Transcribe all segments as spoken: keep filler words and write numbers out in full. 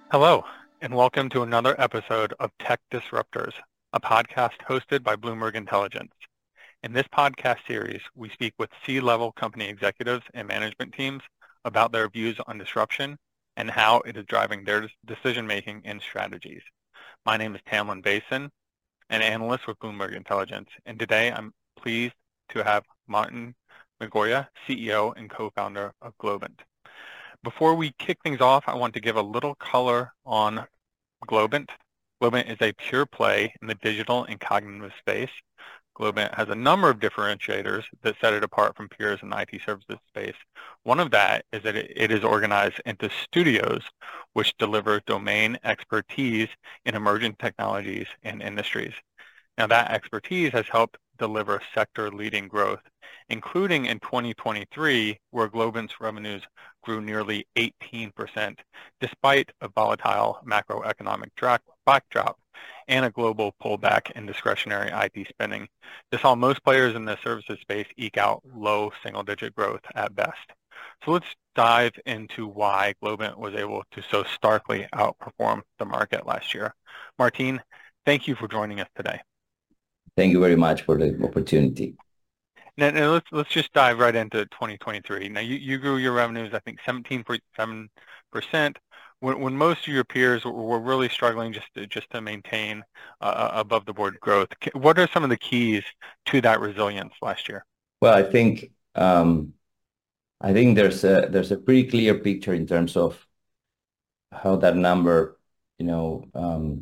Hello, and welcome to another episode of Tech Disruptors, a podcast hosted by Bloomberg Intelligence. In this podcast series, we speak with C-level company executives and management teams about their views on disruption and how it is driving their decision-making and strategies. My name is Tamlin Basin, an analyst with Bloomberg Intelligence, and today I'm pleased to have Martin Migoya, C E O and co-founder of Globant. Before we kick things off, I want to give a little color on Globant. Globant is a pure play in the digital and cognitive space. Globant has a number of differentiators that set it apart from peers in the I T services space. One of that is that it is organized into studios, which deliver domain expertise in emerging technologies and industries. Now, that expertise has helped deliver sector-leading growth, including in twenty twenty-three, where Globant's revenues grew nearly eighteen percent, despite a volatile macroeconomic backdrop and a global pullback in discretionary I T spending. This saw most players in the services space eke out low single-digit growth at best. So let's dive into why Globant was able to so starkly outperform the market last year. Martin, thank you for joining us today. Thank you very much for the opportunity. Now, now let's let's just dive right into twenty twenty-three. Now, you, you grew your revenues, I think, seventeen point seven percent, when, when most of your peers were, were really struggling just to, just to maintain uh, above the board growth. What are some of the keys to that resilience last year? Well, I think um, I think there's a there's a pretty clear picture in terms of how that number, you know, um,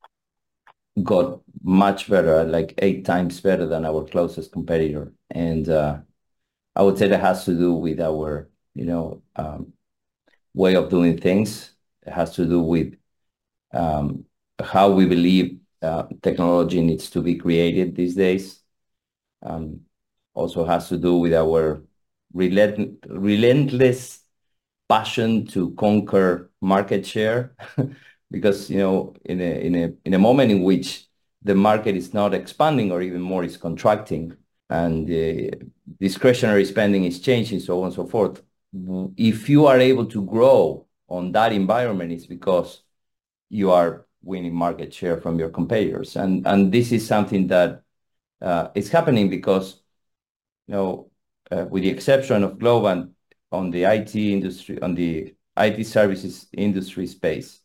got much better, like eight times better than our closest competitor, and uh, I would say that has to do with our, you know, um, way of doing things. It has to do with um, how we believe uh, technology needs to be created these days. Um, also has to do with our relent relentless passion to conquer market share, because you know in a in a in a moment in which the market is not expanding or even more is contracting, and uh, discretionary spending is changing, so on and so forth. If you are able to grow on that environment, it's because you are winning market share from your competitors, and and this is something that uh, is happening because, you know, uh, with the exception of Globant, on the I T industry, on the I T services industry space,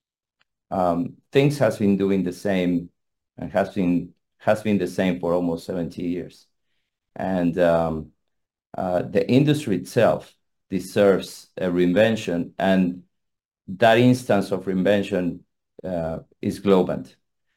um, things has been doing the same and has been has been the same for almost seventy years, and um, uh, the industry itself deserves a reinvention, and that instance of reinvention uh, is Globant,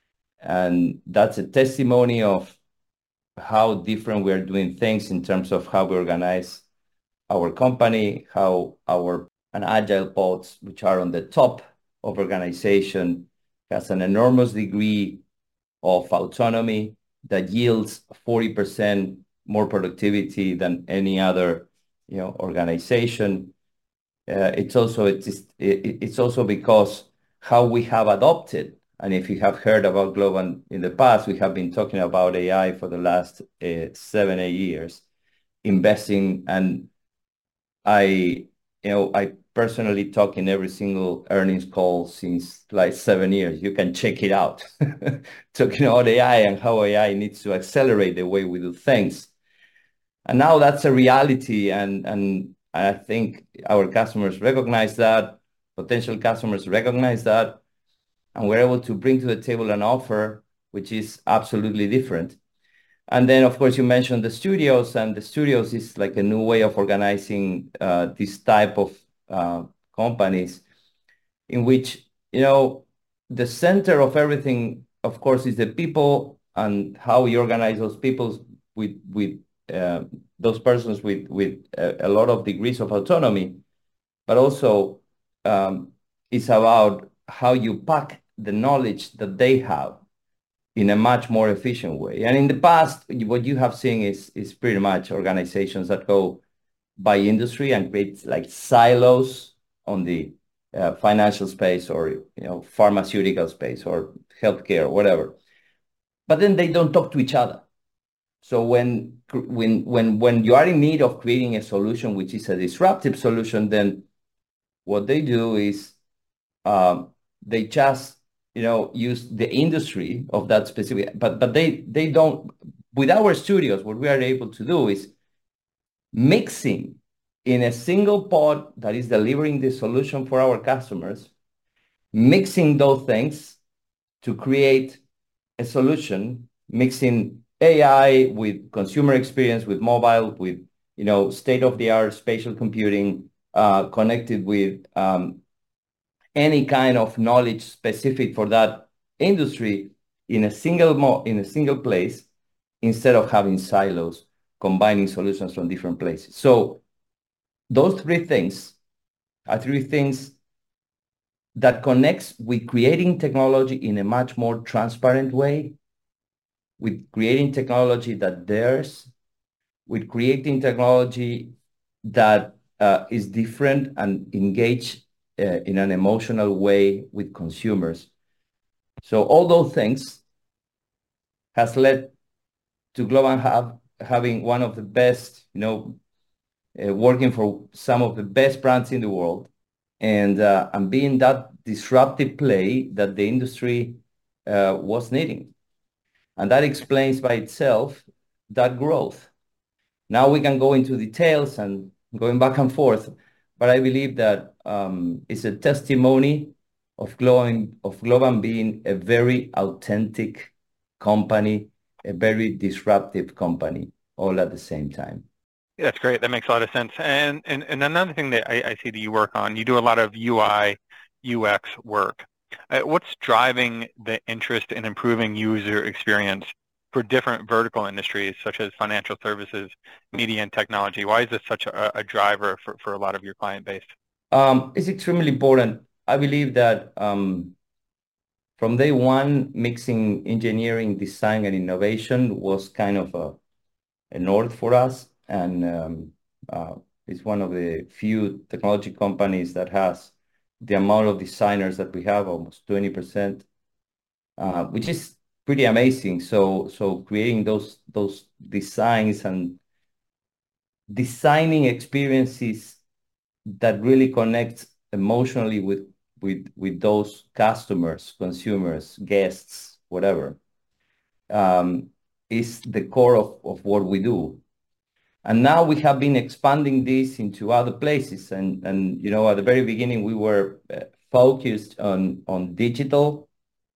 and that's a testimony of how different we are doing things in terms of how we organize our company, how our and agile pods, which are on the top of organization, has an enormous degree of autonomy that yields forty percent more productivity than any other, you know, organization. Uh, it's also it's it, it's also because how we have adopted. And if you have heard about Globant in the past, we have been talking about A I for the last uh, seven, eight years, investing. And I, you know, I personally talk in every single earnings call since like seven years. You can check it out. Talking about A I and how A I needs to accelerate the way we do things. And now that's a reality. And, and I think our customers recognize that, potential customers recognize that, and we're able to bring to the table an offer which is absolutely different. And then, of course, you mentioned the studios, and the studios is like a new way of organizing uh, this type of uh, companies, in which, you know, the center of everything, of course, is the people and how you organize those people with with uh, those persons with with a, a lot of degrees of autonomy, but also um, it's about how you pack the knowledge that they have in a much more efficient way. And in the past, what you have seen is is pretty much organizations that go by industry and create like silos on the uh, financial space, or, you know, pharmaceutical space, or healthcare, or whatever. But then they don't talk to each other. So when when when when you are in need of creating a solution which is a disruptive solution, then what they do is um, they just, you know, use the industry of that specific, but but they they don't. With our studios, what we are able to do is mixing in a single pod that is delivering the solution for our customers, mixing those things to create a solution, mixing A I with consumer experience, with mobile, with, you know, state-of-the-art spatial computing, uh, connected with um, any kind of knowledge specific for that industry in a single mo in a single place, instead of having silos, combining solutions from different places. So those three things are three things that connects with creating technology in a much more transparent way, with creating technology that dares, with creating technology that uh, is different and engage uh, in an emotional way with consumers. So all those things has led to Globant have, having one of the best, you know, uh, working for some of the best brands in the world, and uh, and being that disruptive play that the industry uh, was needing. And that explains by itself that growth. Now we can go into details and going back and forth, but I believe that um, it's a testimony of Globant, of Globant being a very authentic company, a very disruptive company, all at the same time. Yeah, that's great. That makes a lot of sense. And and, and another thing that I, I see that you work on, you do a lot of U I, U X work. Uh, what's driving the interest in improving user experience for different vertical industries such as financial services, media, and technology? Why is this such a, a driver for, for a lot of your client base? Um, it's extremely important. I believe that um, from day one, mixing engineering, design, and innovation was kind of a, a north for us. And um, uh, it's one of the few technology companies that has the amount of designers that we have, almost twenty percent, uh, which is pretty amazing. So, so creating those those designs and designing experiences that really connect emotionally with with with those customers, consumers, guests, whatever, um, is the core of, of what we do. And now we have been expanding this into other places. And, and you know, at the very beginning, we were uh, focused on, on digital,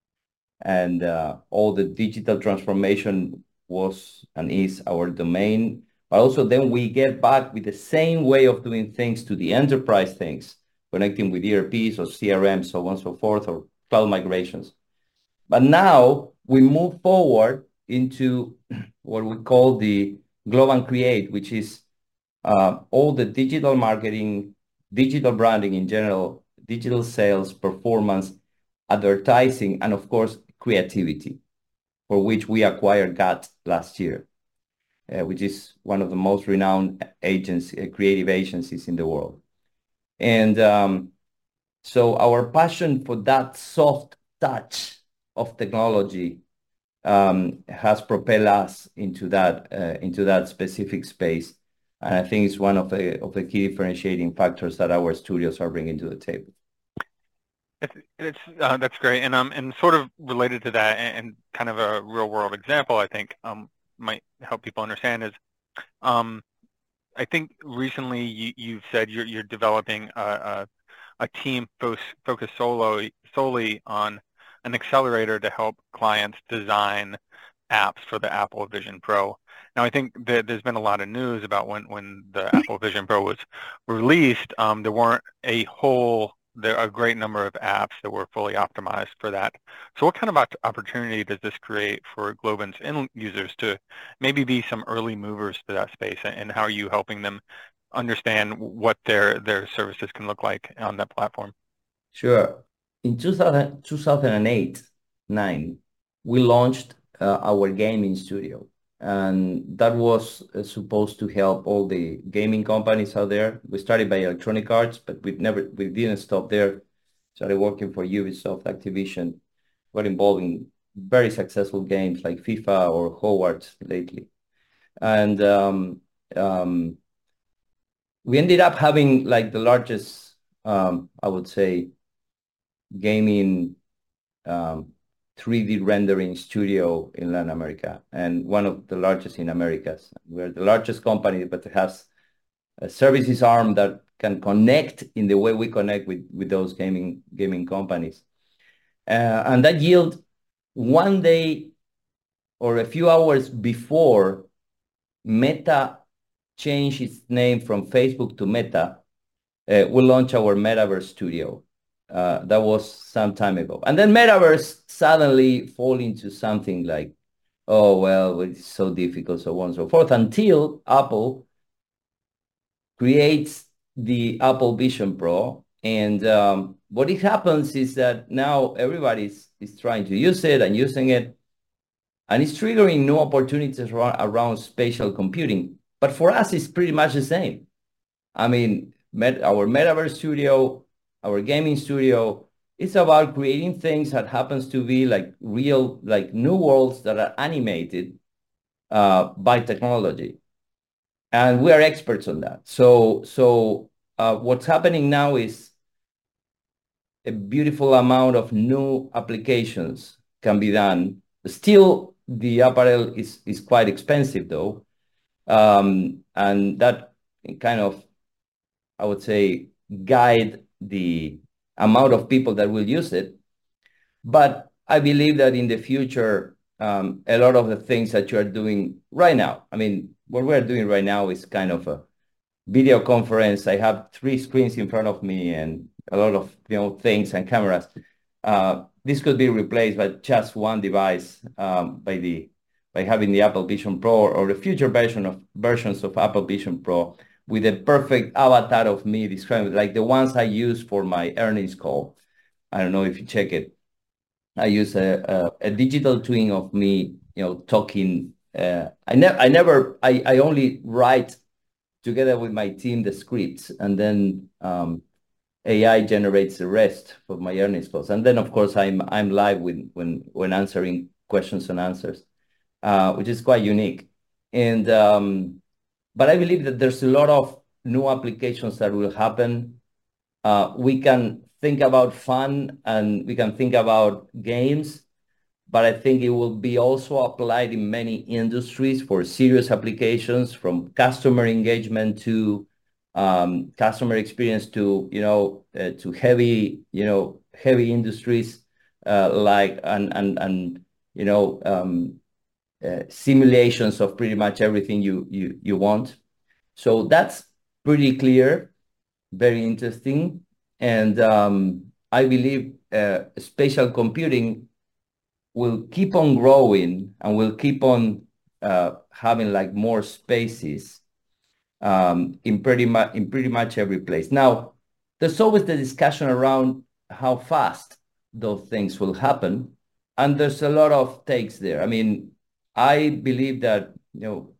and uh, all the digital transformation was and is our domain. But also then we get back with the same way of doing things to the enterprise things, connecting with E R Ps or C R Ms, so on and so forth, or cloud migrations. But now we move forward into what we call the Globant Create, which is uh, all the digital marketing, digital branding in general, digital sales, performance, advertising, and of course, creativity, for which we acquired G A T last year, uh, which is one of the most renowned agency, uh, creative agencies in the world. And um, so our passion for that soft touch of technology um, has propelled us into that uh, into that specific space, and I think it's one of the of the key differentiating factors that our studios are bringing to the table. It's, it's uh, that's great, and um, and sort of related to that, and, and kind of a real world example, I think um might help people understand is, um, I think recently you you've said you're you're developing a a, a team focused solely solely on an accelerator to help clients design apps for the Apple Vision Pro. Now, I think that there's been a lot of news about when when the Apple Vision Pro was released, um, there weren't a whole there are a great number of apps that were fully optimized for that. So what kind of opportunity does this create for Globant's end users to maybe be some early movers to that space, and how are you helping them understand what their their services can look like on that platform? Sure. In two thousand, two thousand eight, nine, we launched uh, our gaming studio, and that was uh, supposed to help all the gaming companies out there. We started by Electronic Arts, but we never we didn't stop there. Started working for Ubisoft, Activision, got involved in very successful games like FIFA or Hogwarts lately. And um, um, we ended up having like the largest, um, I would say, gaming um, three D rendering studio in Latin America, and one of the largest in Americas. We're the largest company, but it has a services arm that can connect in the way we connect with, with those gaming gaming companies. Uh, and that yield one day or a few hours before Meta changed its name from Facebook to Meta, uh, we launched our Metaverse Studio. Uh, that was some time ago. And then Metaverse suddenly fall into something like, oh, well, it's so difficult, so on and so forth, until Apple creates the Apple Vision Pro. And um, what it happens is that now everybody's is trying to use it and using it, and it's triggering new opportunities around, around spatial computing. But for us, it's pretty much the same. I mean, met, our Metaverse Studio, our gaming studio, it's about creating things that happens to be like real, like new worlds that are animated uh, by technology. And we are experts on that. So, so uh, what's happening now is a beautiful amount of new applications can be done. Still, the apparel is, is quite expensive though. Um, and that kind of, I would say, guide the amount of people that will use it. But I believe that in the future, um, a lot of the things that you are doing right now, I mean, what we're doing right now is kind of a video conference. I have three screens in front of me and a lot of you know things and cameras. Uh, this could be replaced by just one device um, by the by having the Apple Vision Pro or the future version of versions of Apple Vision Pro with a perfect avatar of me described, like the ones I use for my earnings call. I don't know if you check it. I use a, a, a digital twin of me, you know, talking. Uh, I never, I never, I, I only write together with my team the scripts, and then um, A I generates the rest for my earnings calls. And then, of course, I'm I'm live when when when answering questions and answers, uh, which is quite unique. And um, but I believe that there's a lot of new applications that will happen. Uh, we can think about fun and we can think about games, but I think it will be also applied in many industries for serious applications, from customer engagement to um, customer experience to, you know, uh, to heavy, you know, heavy industries uh, like, and, and, and, you know, um, uh, simulations of pretty much everything you, you, you want. So that's pretty clear, very interesting. And um, I believe uh, spatial computing will keep on growing and will keep on uh, having like more spaces um, in pretty much in pretty much every place. Now, there's always the discussion around how fast those things will happen, and there's a lot of takes there. I mean, I believe that you know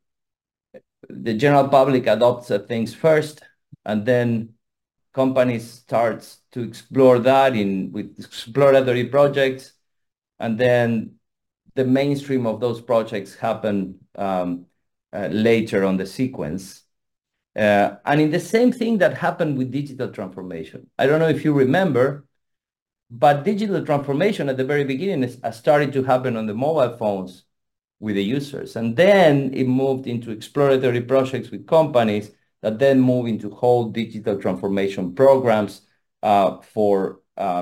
the general public adopts uh, things first, and then companies starts to explore that in with exploratory projects, and then the mainstream of those projects happen um, uh, later on the sequence. Uh, and in the same thing that happened with digital transformation. I don't know if you remember, but digital transformation at the very beginning is, uh, started to happen on the mobile phones with the users. And then it moved into exploratory projects with companies that then move into whole digital transformation programs uh, for uh,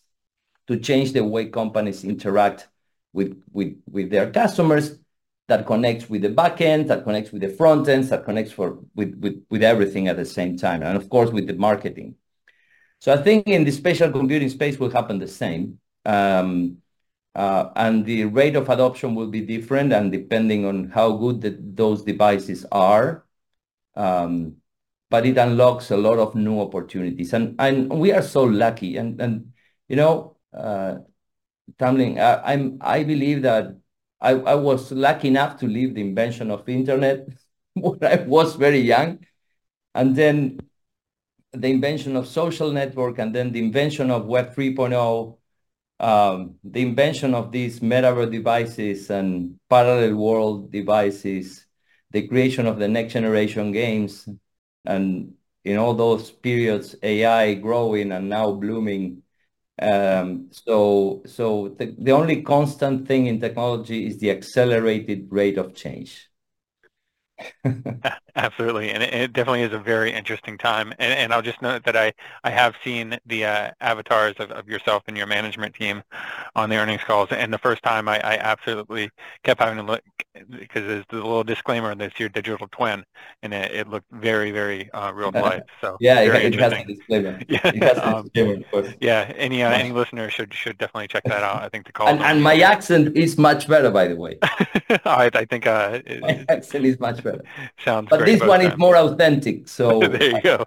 to change the way companies interact with, with, with their customers, that connects with the back end, that connects with the front ends, that connects for with, with, with everything at the same time, and of course with the marketing. So I think in the spatial computing space will happen the same. Um, uh, and the rate of adoption will be different, and depending on how good the, those devices are. Um, but it unlocks a lot of new opportunities. And, and we are so lucky. And, and you know, uh, Tamlin, I, I'm, I believe that I, I was lucky enough to live the invention of internet when I was very young. And then the invention of social network, and then the invention of Web three point oh, um, the invention of these metaverse devices and parallel world devices, the creation of the next generation games, and in all those periods, A I growing and now blooming. Um, so so the, the only constant thing in technology is the accelerated rate of change. Absolutely, and it, it definitely is a very interesting time. And, and I'll just note that I, I have seen the uh, avatars of, of yourself and your management team on the earnings calls. And the first time I, I absolutely kept having to look, because there's the little disclaimer that's your digital twin, and it, it looked very, very uh, real to life. So Yeah, it, very it has a interesting. disclaimer. Yeah, It has a um, disclaimer, of course. yeah. Any uh, Much. any listener should should definitely check that out. I think the call is And on and my YouTube. accent is much better, by the way. I, I think uh, My it, it accent is much better. sounds But great this both one is times. more authentic. So There you go.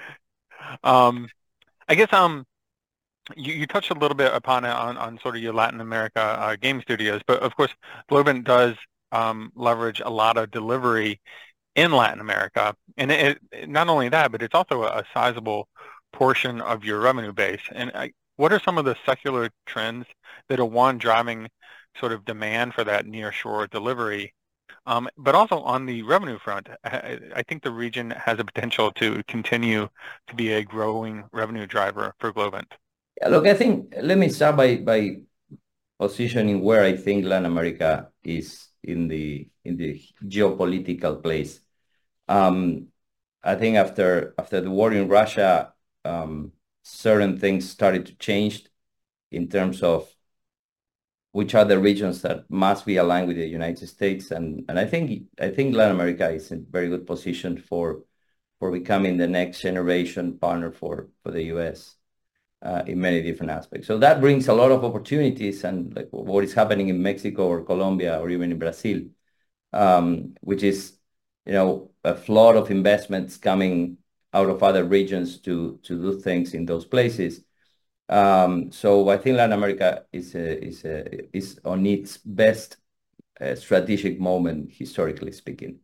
Um, I guess um, you, you touched a little bit upon it on, on sort of your Latin America uh, game studios, but of course, Globant does um, leverage a lot of delivery in Latin America, and it, it, not only that, but it's also a, a sizable portion of your revenue base. And I, what are some of the secular trends that are one driving sort of demand for that nearshore delivery? Um, but also on the revenue front, I, I think the region has a potential to continue to be a growing revenue driver for Globant. yeah, look, I think let me start by by positioning where I think Latin America is in the in the geopolitical place. Um, I think after after the war in Russia, um, certain things started to change in terms of which are the regions that must be aligned with the United States, and and I think I think Latin America is in very good position for for becoming the next generation partner for for the U S. Uh, in many different aspects. So that brings a lot of opportunities, and like what is happening in Mexico or Colombia or even in Brazil, um, which is, you know, a flood of investments coming out of other regions to to do things in those places. Um, so I think Latin America is a, is a, is on its best uh, strategic moment, historically speaking.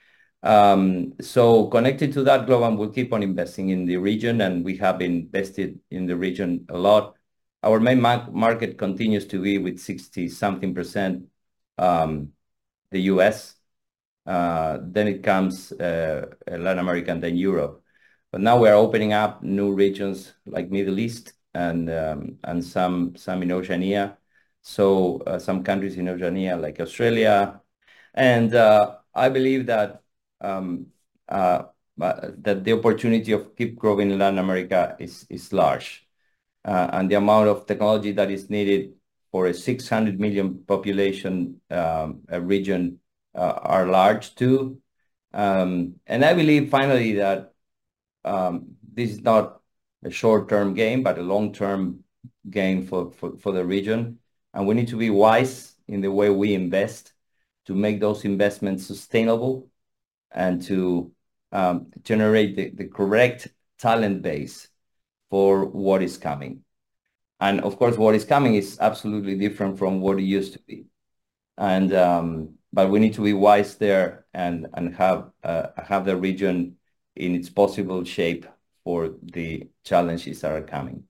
Um, so connected to that, Globant will keep on investing in the region, and we have invested in the region a lot. Our main market continues to be with sixty something percent um, the U S. Uh, then it comes uh, Latin America and then Europe. But now we're opening up new regions like Middle East and um, and some some in Oceania. So uh, some countries in Oceania like Australia, and uh, I believe that um, uh, that the opportunity of keep growing in Latin America is is large, uh, and the amount of technology that is needed for a six hundred million population um, a region uh, are large too. Um, and I believe finally that um, this is not a short-term game, but a long-term game for, for, for the region. And we need to be wise in the way we invest to make those investments sustainable and to um, generate the, the correct talent base for what is coming. And of course, what is coming is absolutely different from what it used to be. And um, but we need to be wise there and and have uh, have the region in its possible shape for the challenges that are coming.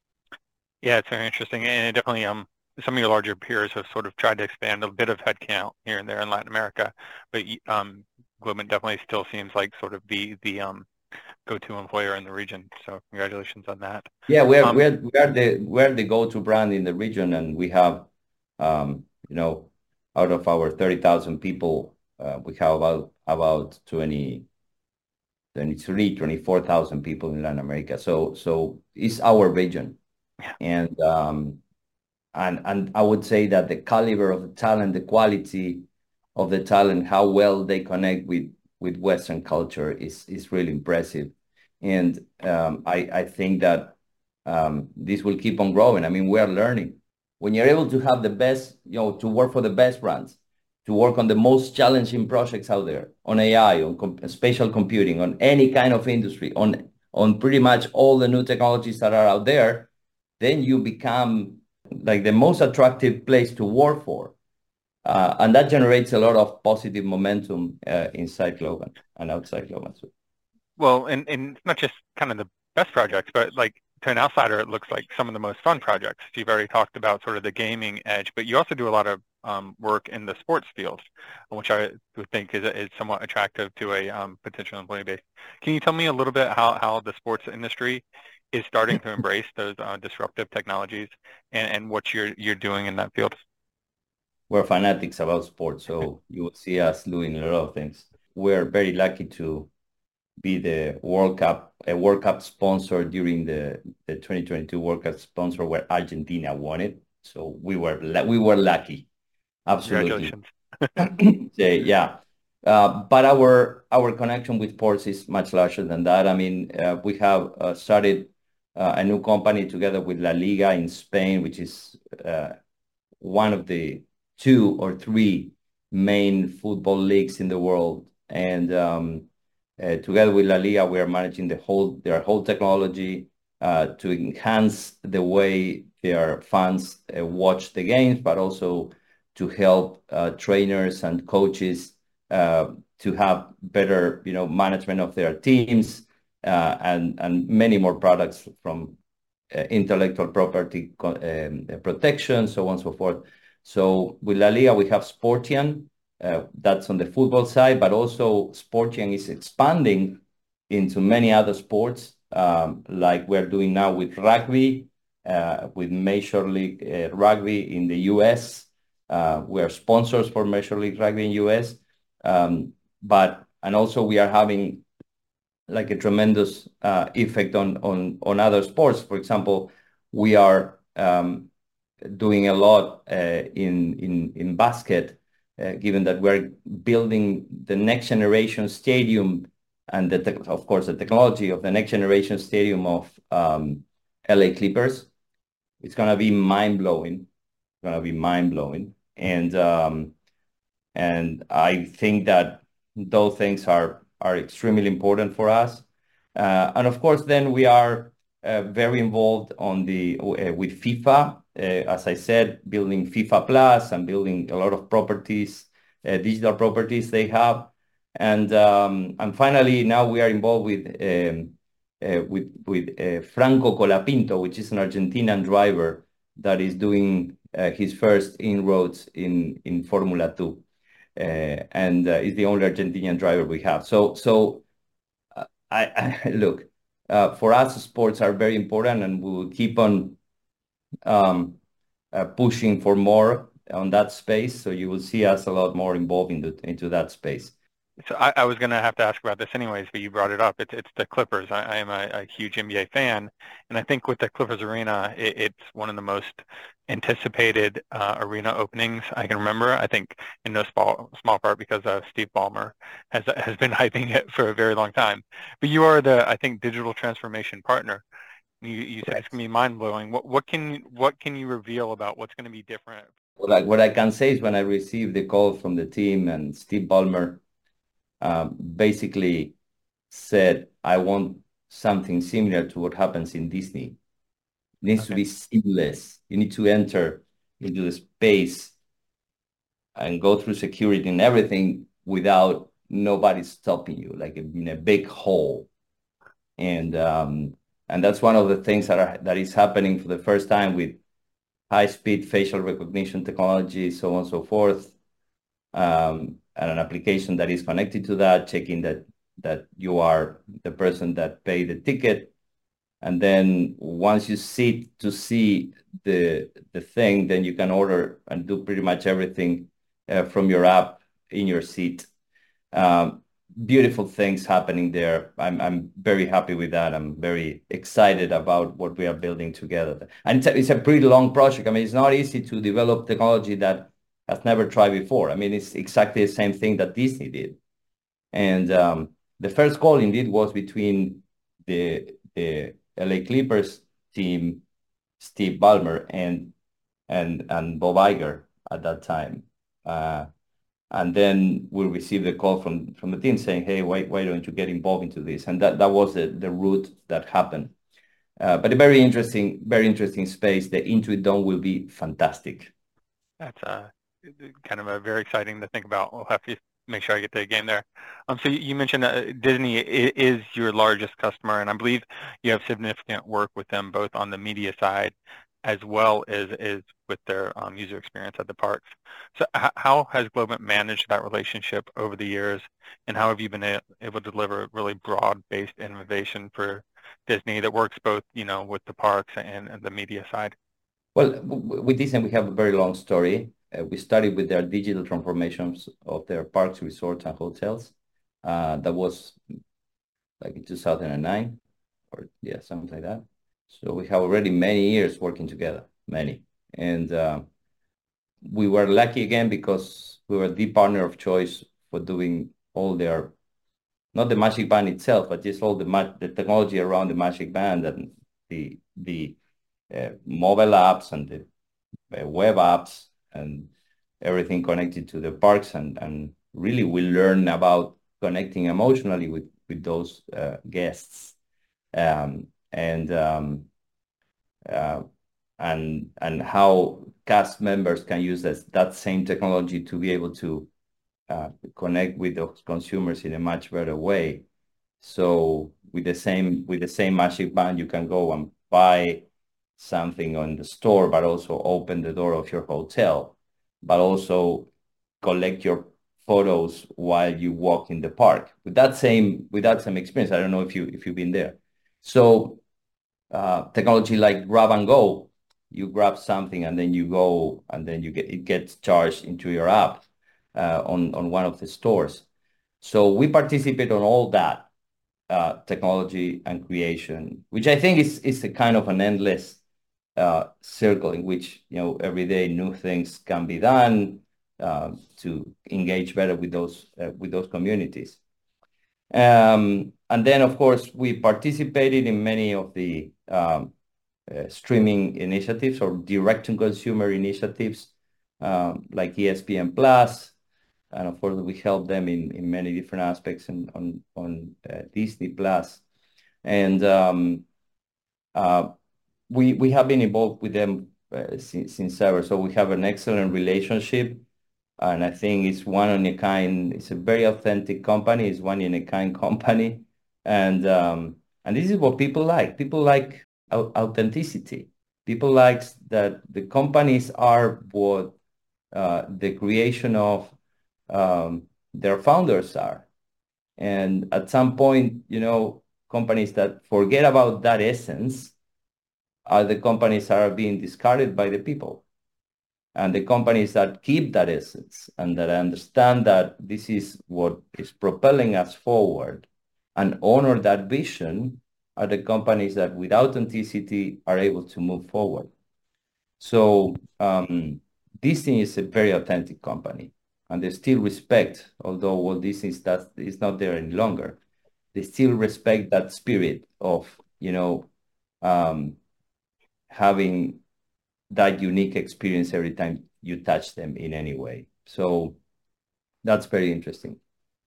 Yeah, it's very interesting, and it definitely um some of your larger peers have sort of tried to expand a bit of headcount here and there in Latin America, but um, Globant definitely still seems like sort of the the um go-to employer in the region. So congratulations on that. Yeah, we're Um, we're we're the we're the go-to brand in the region, and we have um, you know, out of our thirty thousand people, uh, we have about about twenty, twenty-three, twenty-four thousand people in Latin America. So so it's our region. yeah, And um, and and I would say that the caliber of the talent, the quality of the talent, how well they connect with with Western culture is is really impressive. And um, I I think that um, this will keep on growing. I mean, we're learning. When you're able to have the best, you know, to work for the best brands, to work on the most challenging projects out there, on A I, on com spatial computing, on any kind of industry, on on pretty much all the new technologies that are out there, then you become like the most attractive place to work for. Uh, and that generates a lot of positive momentum uh, inside Globant and outside Globant. well, and and it's not just kind of the best projects, but like to an outsider, it looks like some of the most fun projects. You've already talked about sort of the gaming edge, but you also do a lot of um, work in the sports field, which I would think is is somewhat attractive to a um, potential employee base. Can you tell me a little bit how how the sports industry is starting to embrace those uh, disruptive technologies and, and what you're you're doing in that field? We're fanatics about sports, so you will see us doing a lot of things. We're very lucky to be the World Cup, a World Cup sponsor during the, the twenty twenty-two World Cup sponsor where Argentina won it. So we were we were lucky, absolutely. Congratulations. Yeah, uh, but our our connection with sports is much larger than that. I mean, uh, we have uh, started uh, a new company together with La Liga in Spain, which is uh, one of the two or three main football leagues in the world, and um, uh, together with La Liga, we are managing the whole their whole technology uh, to enhance the way their fans uh, watch the games, but also to help uh, trainers and coaches uh, to have better, you know, management of their teams uh, and and many more products from uh, intellectual property um, protection, so on and so forth. So with La Liga, we have Sportian, uh, that's on the football side, but also Sportian is expanding into many other sports, um, like we're doing now with rugby, uh, with Major League uh, Rugby in the U S. Uh, we are sponsors for Major League Rugby in U S. Um, but and also we are having like a tremendous uh, effect on on on other sports. For example, we are um, doing a lot uh, in in in basket, uh, given that we're building the next generation stadium and the te- of course the technology of the next generation stadium of um, L A Clippers. It's gonna be mind blowing. Gonna be mind blowing, and um, and I think that those things are are extremely important for us. Uh, and of course, then we are uh, very involved on the uh, with FIFA. Uh, as I said, building FIFA Plus and building a lot of properties, uh, digital properties they have, and um, and finally now we are involved with um, uh, with with uh, Franco Colapinto, which is an Argentinian driver that is doing uh, his first inroads in in Formula Two. Uh, and uh, is the only Argentinian driver we have. So, so uh, I, I look uh, for us, sports are very important, and we will keep on um, uh, pushing for more on that space. So you will see us a lot more involved into into that space. So I, I was going to have to ask about this anyways, but you brought it up. It's it's the Clippers. I, I am a, a huge N B A fan, and I think with the Clippers arena, it, it's one of the most anticipated uh, arena openings I can remember. I think in no small small part because uh, Steve Ballmer has has been hyping it for a very long time. But you are the I think digital transformation partner. You you said it's going to be mind blowing. What what can what can you reveal about what's going to be different? Like what I can say is when I received the call from the team and Steve Ballmer um, basically said, I want something similar to what happens in Disney. It needs okay. to be seamless. You need to enter into the space and go through security and everything without nobody stopping you, like in a big hole. And um, and that's one of the things that are that is happening for the first time with high-speed facial recognition technology, so on and so forth. Um, and an application that is connected to that, checking that that you are the person that paid the ticket. And then once you sit to see the the thing, then you can order and do pretty much everything uh, from your app in your seat. Um, beautiful things happening there. I'm I'm very happy with that. I'm very excited about what we are building together. And it's a, it's a pretty long project. I mean, it's not easy to develop technology that has never tried before. I mean, it's exactly the same thing that Disney did. And um, the first call indeed was between the, the L A Clippers team, Steve Ballmer, and and and Bob Iger at that time. Uh, and then we received a call from from the team saying, "Hey, why why don't you get involved into this?" And that that was the the route that happened. Uh, but a very interesting, very interesting space. The Intuit Dome will be fantastic. That's uh, kind of a very exciting to think about. We'll have to make sure I get to the game there. Um, so you mentioned uh, Disney is your largest customer, and I believe you have significant work with them both on the media side as well as, as with their um, user experience at the parks. So h- how has Globant managed that relationship over the years, and how have you been a- able to deliver really broad-based innovation for Disney that works both, you know, with the parks and, and the media side? Well, with Disney, we have a very long story. Uh, we started with their digital transformations of their parks, resorts, and hotels. Uh, that was like in two thousand nine, or yeah, something like that. So we have already many years working together, many. And uh, we were lucky again because we were the partner of choice for doing all their, not the Magic Band itself, but just all the the technology around the Magic Band and the the uh, mobile apps and the uh, web apps and everything connected to the parks. And, and really we learn about connecting emotionally with, with those uh, guests. Um, and um, uh, and and how cast members can use that, that same technology to be able to uh, connect with those consumers in a much better way. So with the same with the same Magic Band, you can go and buy something on the store, but also open the door of your hotel, but also collect your photos while you walk in the park with that same with that same experience. I don't know if you if you've been there. So uh, technology like grab and go, you grab something and then you go and then you get it gets charged into your app uh, on on one of the stores. So we participate on all that uh, technology and creation, which I think is is a kind of an endless uh, circle in which, you know, every day new things can be done uh, to engage better with those uh, with those communities. Um, and then, of course, we participated in many of the um, uh, streaming initiatives or direct-to-consumer initiatives um, like E S P N Plus, and of course, we help them in, in many different aspects in, on on uh, Disney Plus, and um, uh, we we have been involved with them uh, since since ever. So we have an excellent relationship. And I think it's one in a kind. It's a very authentic company. It's one in a kind company, and um, and this is what people like. People like authenticity. People like that the companies are what uh, the creation of um, their founders are. And at some point, you know, companies that forget about that essence are the companies that are being discarded by the people. And the companies that keep that essence and that understand that this is what is propelling us forward and honor that vision are the companies that with authenticity are able to move forward. So um, Disney is a very authentic company, and they still respect, although Walt Disney is, that, is not there any longer, they still respect that spirit of, you know, um, having that unique experience every time you touch them in any way. So that's very interesting.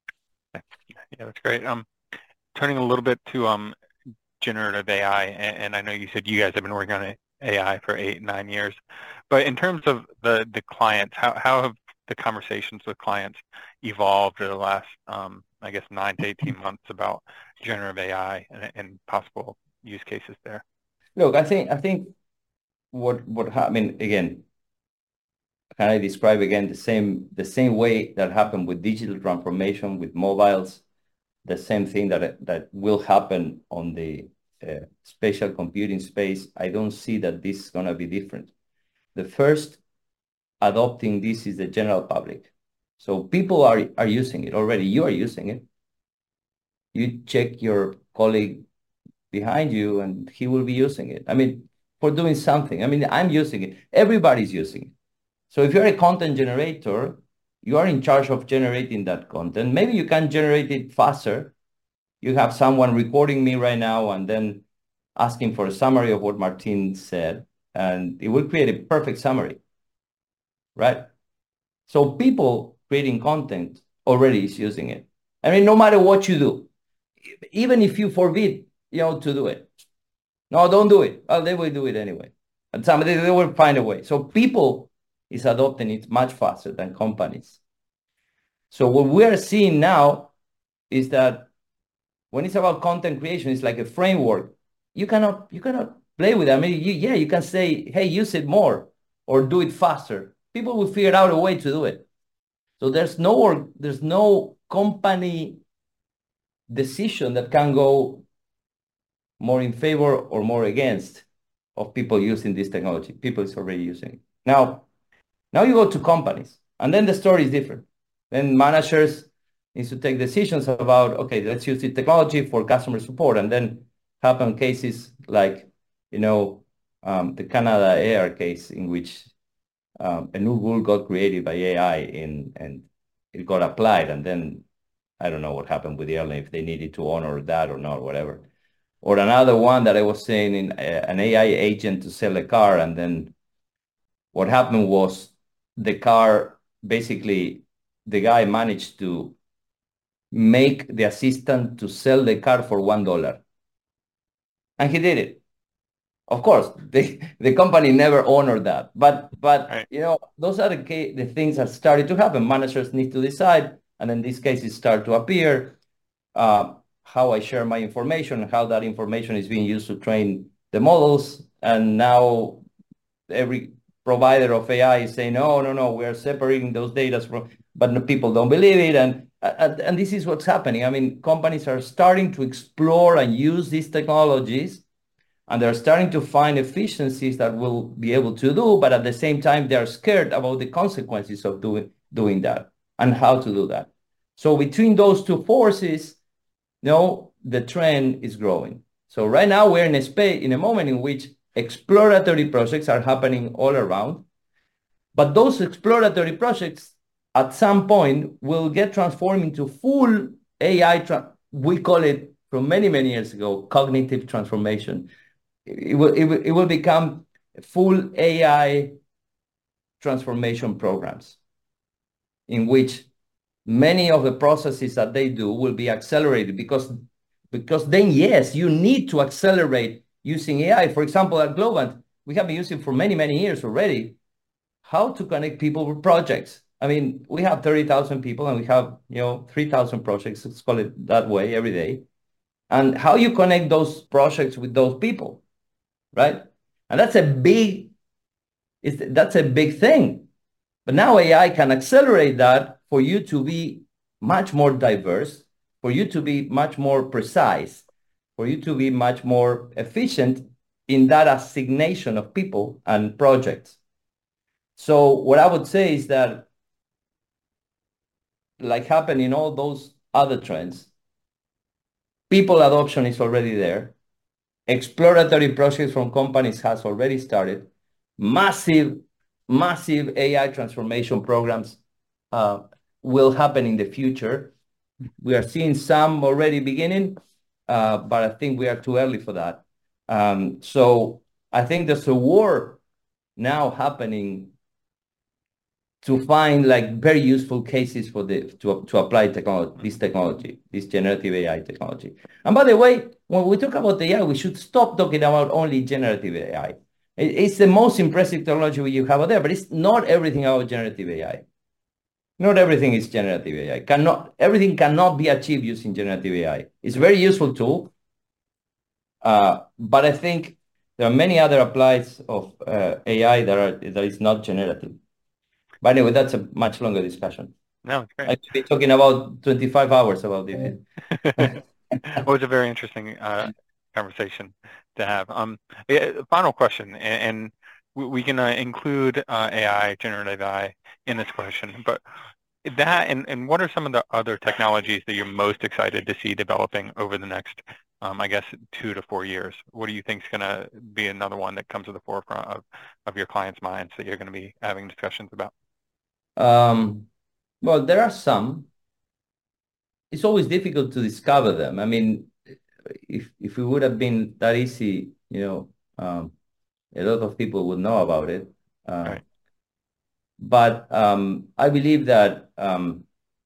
Yeah, that's great. Um, turning a little bit to um, generative A I, and, and I know you said you guys have been working on A I for eight, nine years, but in terms of the, the clients, how, how have the conversations with clients evolved over the last, um, I guess, nine to eighteen months about generative A I and, and possible use cases there? Look, I think, I think what, what, I mean, again, can I describe again the same, the same way that happened with digital transformation with mobiles, the same thing that, that will happen on the uh, spatial computing space. I don't see that this is going to be different. The first adopting this is the general public. So people are, are using it already. You are using it. You check your colleague behind you and he will be using it. I mean, for doing something. I mean, I'm using it. Everybody's using it. So if you're a content generator, you are in charge of generating that content. Maybe you can generate it faster. You have someone recording me right now and then asking for a summary of what Martin said, and it will create a perfect summary, right? So people creating content already is using it. I mean, no matter what you do, even if you forbid, you know, to do it. No, don't do it. Well, they will do it anyway. And somebody, they will find a way. So people is adopting it much faster than companies. So what we are seeing now is that when it's about content creation, it's like a framework. You cannot, you cannot play with it. I mean, you, yeah, you can say, hey, use it more or do it faster. People will figure out a way to do it. So there's no, there's no company decision that can go, more in favor or more against of people using this technology. People is already using it. Now, now you go to companies, and then the story is different. Then managers need to take decisions about, okay, let's use the technology for customer support, and then happen cases like, you know, um, the Canada Air case in which um, a new rule got created by A I in, and it got applied, and then I don't know what happened with the airline, if they needed to honor that or not, whatever. Or another one that I was saying in uh, an A I agent to sell a car, and then what happened was the car, basically the guy managed to make the assistant to sell the car for one dollar. And he did it. Of course, the, the company never honored that. But but right. you know, those are the, the things that started to happen. Managers need to decide, and in these cases start to appear. Uh, how I share my information, how that information is being used to train the models. And now every provider of A I is saying, no, no, no, we're separating those data from, but people don't believe it. And, and, and this is what's happening. I mean, companies are starting to explore and use these technologies, and they're starting to find efficiencies that will be able to do, but at the same time, they're scared about the consequences of doing, doing that and how to do that. So between those two forces, no, the trend is growing. So right now we're in a space, in a moment in which exploratory projects are happening all around. But those exploratory projects at some point will get transformed into full A I, we call it from many, many years ago, cognitive transformation. It will, it will, it will become full A I transformation programs in which many of the processes that they do will be accelerated, because, because then, yes, you need to accelerate using A I. For example, at Globant, we have been using for many, many years already how to connect people with projects. I mean, we have thirty thousand people and we have, you know, three thousand projects, let's call it that way, every day. And how you connect those projects with those people, right? And that's a big, it's, that's a big thing. But now A I can accelerate that for you to be much more diverse, for you to be much more precise, for you to be much more efficient in that assignation of people and projects. So what I would say is that, like happened in all those other trends, people adoption is already there. Exploratory projects from companies has already started. Massive, massive A I transformation programs uh, will happen in the future. We are seeing some already beginning, uh, but I think we are too early for that. Um, so I think there's a war now happening to find like very useful cases for the to, to apply technology, this technology, this generative A I technology. And by the way, when we talk about A I, we should stop talking about only generative A I. It, it's the most impressive technology you have out there, but it's not everything about generative A I. Not everything is generative A I. Cannot everything cannot be achieved using generative A I. It's a very useful tool, uh, but I think there are many other applies of uh, A I that are that is not generative. But anyway, that's a much longer discussion. No, it's great. I could be talking about twenty-five hours about this. Well, it's a very interesting uh, conversation to have. Um, yeah, final question, and, and we, we can uh, include uh, A I, generative A I, in this question, but that and, and what are some of the other technologies that you're most excited to see developing over the next, um, I guess, two to four years? What do you think is going to be another one that comes to the forefront of, of your clients' minds that you're going to be having discussions about? Um, well, there are some. It's always difficult to discover them. I mean, if if it would have been that easy, you know, um, a lot of people would know about it. Uh, right. But um, I believe that um,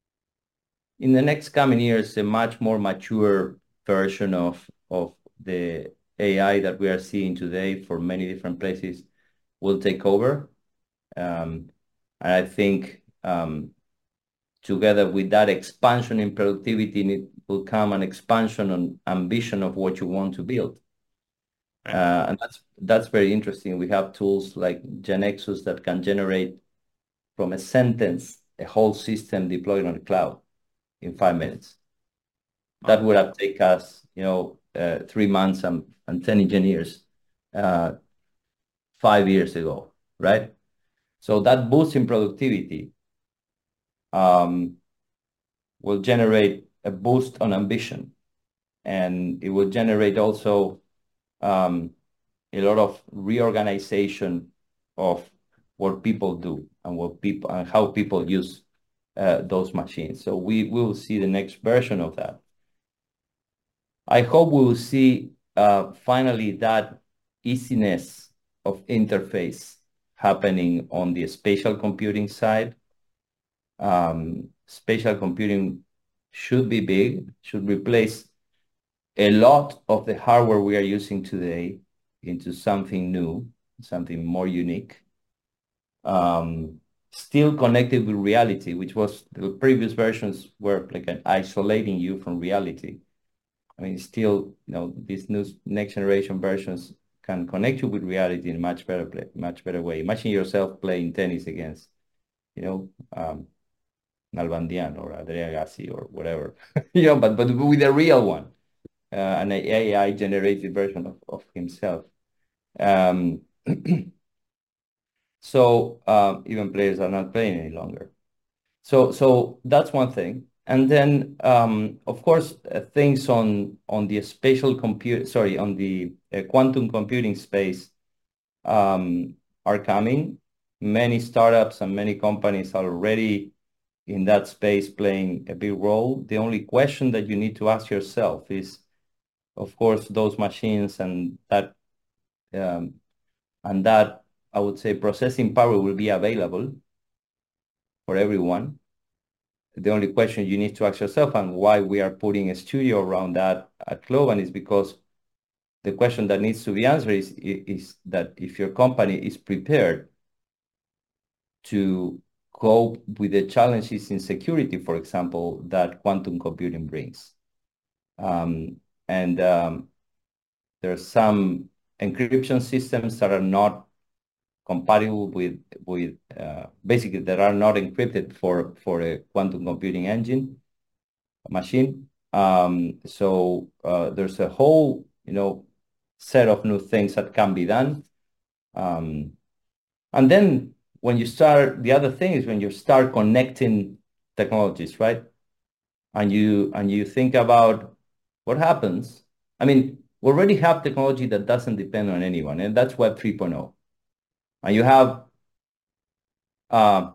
in the next coming years, a much more mature version of of the A I that we are seeing today for many different places will take over. Um, and I think um, together with that expansion in productivity, it will come an expansion on ambition of what you want to build. Right. Uh, and that's that's very interesting. We have tools like GenNexus that can generate from a sentence a whole system deployed on the cloud in five minutes. That would have taken us, you know, uh, three months and, and ten engineers uh, five years ago, right? So that boost in productivity um, will generate a boost on ambition, and it will generate also um, a lot of reorganization of what people do and what people and how people use uh, those machines. So we will see the next version of that. I hope we will see uh, finally that easiness of interface happening on the spatial computing side. Um, spatial computing should be big, should replace a lot of the hardware we are using today into something new, something more unique. Um, still connected with reality, which was the previous versions were like an isolating you from reality. I mean, still, you know, these new next generation versions can connect you with reality in a much better play, much better way. Imagine yourself playing tennis against, you know, um, Nalbandian or Andrea Agassi or whatever, you know, but but with a real one, uh, an A I generated version of, of himself. Um, so um, even players are not playing any longer. So so that's one thing. And then, um, of course, uh, things on on the spatial compute, sorry, on the uh, quantum computing space um, are coming. Many startups and many companies are already in that space playing a big role. The only question that you need to ask yourself is, of course, those machines and that um, and that I would say processing power will be available for everyone. The only question you need to ask yourself and why we are putting a studio around that at Globant is because the question that needs to be answered is, is that if your company is prepared to cope with the challenges in security, for example, that quantum computing brings. Um, and um, there are some encryption systems that are not compatible with with uh, basically that are not encrypted for for a quantum computing engine machine. Um, so uh, there's a whole you know set of new things that can be done. Um, and then when you start, the other thing is when you start connecting technologies, right? And you and you think about what happens. I mean, we already have technology that doesn't depend on anyone, and that's Web three point oh. And you have uh,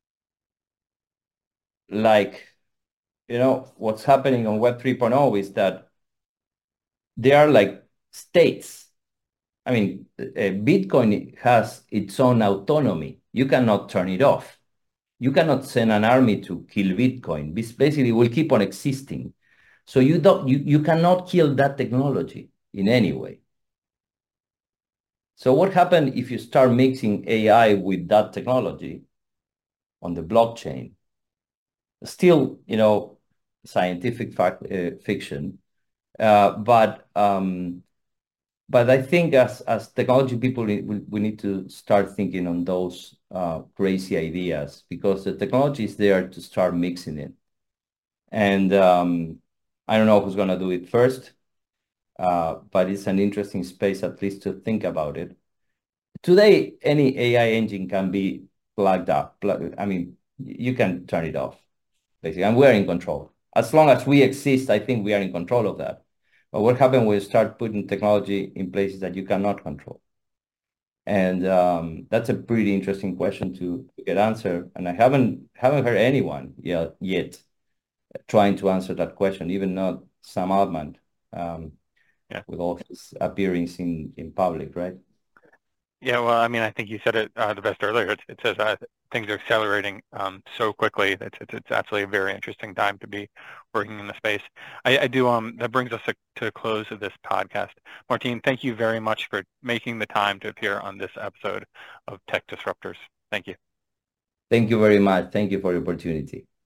like, you know, what's happening on Web three point oh is that they are like states. I mean, uh, Bitcoin has its own autonomy. You cannot turn it off. You cannot send an army to kill Bitcoin. This basically will keep on existing. So you don't, you, you cannot kill that technology in any way. So what happened if you start mixing A I with that technology on the blockchain? Still, you know, scientific fact, uh, fiction, uh, but um, but I think as as technology people, we, we need to start thinking on those uh, crazy ideas because the technology is there to start mixing it. And um, I don't know who's going to do it first, uh, but it's an interesting space at least to think about it. Today, any A I engine can be plugged up. Plug, I mean, you can turn it off, basically, and we're in control. As long as we exist, I think we are in control of that. But what happens when you start putting technology in places that you cannot control? And um, that's a pretty interesting question to, to get answered. And I haven't haven't heard anyone yet, yet trying to answer that question, even not Sam Altman, um, Yeah. with all his appearance in, in public, right? Yeah, well, I mean, I think you said it uh, the best earlier. It, it says uh, things are accelerating um, so quickly. It's, it's it's absolutely a very interesting time to be working in the space. I, I do. Um, that brings us to, to close of this podcast. Martin, thank you very much for making the time to appear on this episode of Tech Disruptors. Thank you. Thank you very much. Thank you for the opportunity.